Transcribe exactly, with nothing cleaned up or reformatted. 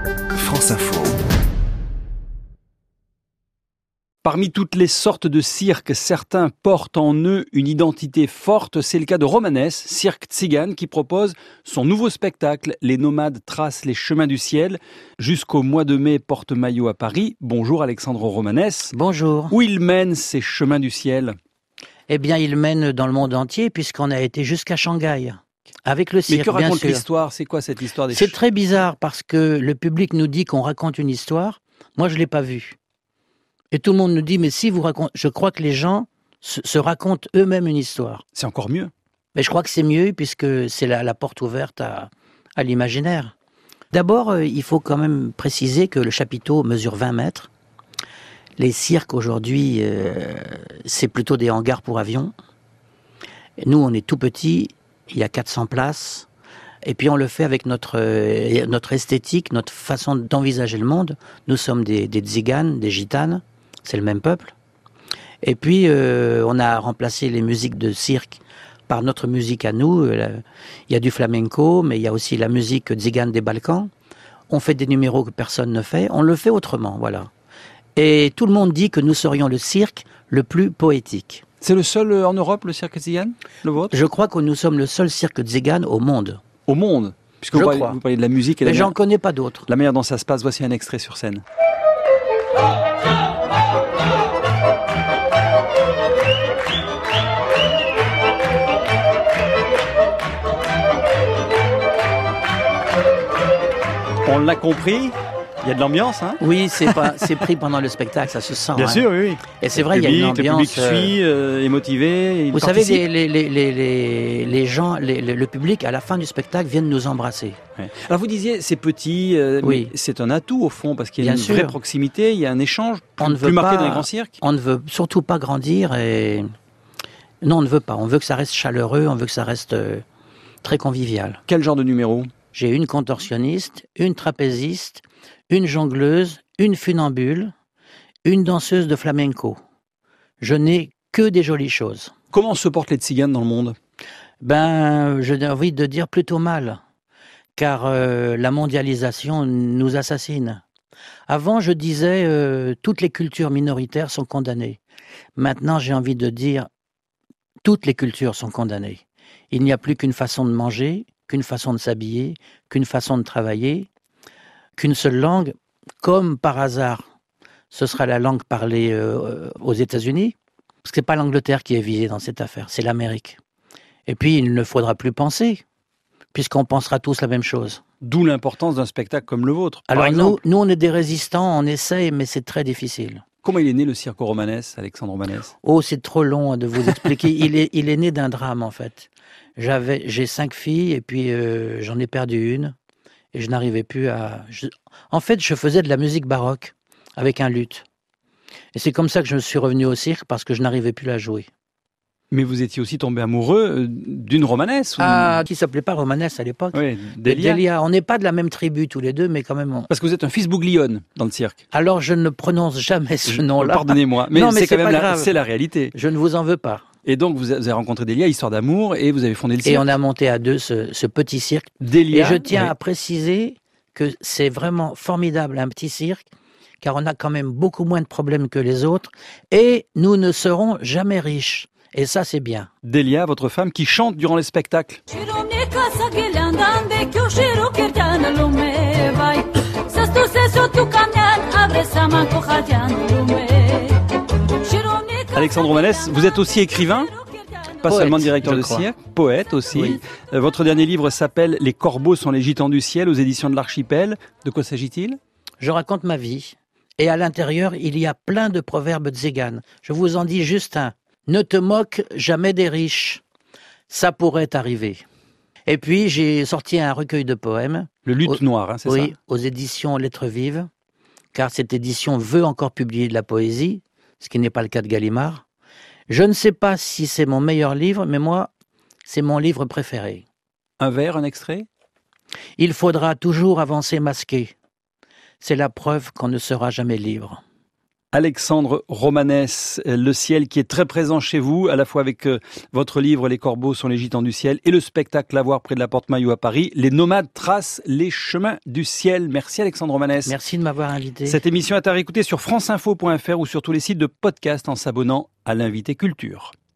France Info. Parmi toutes les sortes de cirques, certains portent en eux une identité forte. C'est le cas de Romanes, cirque tzigane, qui propose son nouveau spectacle. Les nomades tracent les chemins du ciel. Jusqu'au mois de mai, porte-maillot à Paris. Bonjour Alexandre Romanes. Bonjour. Où il mène ces chemins du ciel ? Eh bien, il mène dans le monde entier puisqu'on a été jusqu'à Shanghai. Avec le cirque, Mais que bien raconte sûr. l'histoire ? C'est quoi cette histoire des C'est ch- très bizarre parce que le public nous dit qu'on raconte une histoire. Moi, je l'ai pas vue. Et tout le monde nous dit, mais si vous racontez... Je crois que les gens se, se racontent eux-mêmes une histoire. C'est encore mieux. Mais je crois que c'est mieux puisque c'est la, la porte ouverte à, à l'imaginaire. D'abord, euh, il faut quand même préciser que le chapiteau mesure vingt mètres. Les cirques aujourd'hui, euh, c'est plutôt des hangars pour avions. Et nous, on est tout petit, il y a quatre cents places. Et puis on le fait avec notre, euh, notre esthétique, notre façon d'envisager le monde. Nous sommes des, des tziganes, des gitanes, c'est le même peuple. Et puis euh, on a remplacé les musiques de cirque par notre musique à nous. Il y a du flamenco, mais il y a aussi la musique tzigane des Balkans. On fait des numéros que personne ne fait, on le fait autrement, voilà. Et tout le monde dit que nous serions le cirque le plus poétique. C'est le seul en Europe, le cirque tzigane, le vôtre ? Je crois que nous sommes le seul cirque tzigane au monde. Au monde, puisque Je vous parlez, crois. vous parlez de la musique et Mais la, j'en manière, connais pas d'autres. la manière dont ça se passe. Voici un extrait sur scène. On l'a compris, il y a de l'ambiance, hein ? Oui, c'est pas, c'est pris pendant le spectacle, ça se sent. Bien hein. sûr, oui, oui. Et c'est vrai, Le il y a une public, ambiance. Le public suit, euh, est motivé. Il Vous savez, participe. les, les, les, les, les gens, les, les- le public, à la fin du spectacle, viennent nous embrasser. Ouais. Alors vous disiez, c'est petit, euh, Oui. mais c'est un atout au fond, parce qu'il y a Bien une sûr. vraie proximité, il y a un échange plus, On ne plus veut marqué pas- dans les grands cirques. On ne veut surtout pas grandir et non, on ne veut pas. On veut que ça reste chaleureux, on veut que ça reste euh, très convivial. Quel genre de numéro ? J'ai une contorsionniste, une trapéziste, une jongleuse, une funambule, une danseuse de flamenco. Je n'ai que des jolies choses. Comment se portent les tziganes dans le monde ? Ben, j'ai envie de dire plutôt mal, car euh, la mondialisation nous assassine. Avant, je disais euh, toutes les cultures minoritaires sont condamnées. Maintenant, j'ai envie de dire toutes les cultures sont condamnées. Il n'y a plus qu'une façon de manger, qu'une façon de s'habiller, qu'une façon de travailler, qu'une seule langue, comme par hasard. Ce sera la langue parlée euh, aux États-Unis, parce que c'est pas l'Angleterre qui est visée dans cette affaire, c'est l'Amérique. Et puis, il ne faudra plus penser, puisqu'on pensera tous la même chose. D'où l'importance d'un spectacle comme le vôtre. Par Alors nous, exemple, nous, on est des résistants, on essaye, mais c'est très difficile. comment il est né le cirque Romanes, Alexandre Romanes ? Oh, c'est trop long de vous expliquer. il, est, il est né d'un drame, en fait. J'avais, j'ai cinq filles, et puis euh, j'en ai perdu une, et je n'arrivais plus à... je- En fait, je faisais de la musique baroque, avec un luth. Et c'est comme ça que je suis revenu au cirque, parce que je n'arrivais plus à jouer. Mais vous étiez aussi tombé amoureux euh, d'une Romanesse ou... Ah, qui s'appelait pas Romanès à l'époque. Oui, Delia. Delia. On n'est pas de la même tribu tous les deux, mais quand même... on- Parce que vous êtes un fils bouglione dans le cirque. Alors, je ne prononce jamais ce nom-là. Pardonnez-moi, mais, Non, mais c'est c'est quand même pas la, grave. c'est la réalité. Je ne vous en veux pas. Et donc vous avez rencontré Delia, histoire d'amour, et vous avez fondé le cirque. Et on a monté à deux ce, ce petit cirque. Delia. Et je tiens oui. à préciser que c'est vraiment formidable, un petit cirque, car on a quand même beaucoup moins de problèmes que les autres, et nous ne serons jamais riches. Et ça, c'est bien. Delia, votre femme, qui chante durant les spectacles. Alexandre Romanes, vous êtes aussi écrivain, pas Poète, seulement directeur je de crois. cirque, poète aussi. Oui. Euh, Votre dernier livre s'appelle « Les corbeaux sont les gitans du ciel » aux éditions de l'Archipel. De quoi s'agit-il ? Je raconte ma vie. Et à l'intérieur, il y a plein de proverbes tziganes. Je vous en dis juste un. Ne te moque jamais des riches. Ça pourrait arriver. Et puis, j'ai sorti un recueil de poèmes. Le luth Au- noir, hein, c'est Oui, ça ? aux éditions Lettres Vives, car cette édition veut encore publier de la poésie, ce qui n'est pas le cas de Gallimard. Je ne sais pas si c'est mon meilleur livre, mais moi, c'est mon livre préféré. Un vers, un extrait ? Il faudra toujours avancer masqué. C'est la preuve qu'on ne sera jamais libre. Alexandre Romanès, le ciel qui est très présent chez vous, à la fois avec euh, votre livre Les corbeaux sont les gitans du ciel et le spectacle à voir près de la Porte Maillot à Paris. Les nomades tracent les chemins du ciel. Merci Alexandre Romanès. Merci de m'avoir invité. Cette émission est à réécouter sur franceinfo point f r ou sur tous les sites de podcast en s'abonnant à l'invité culture.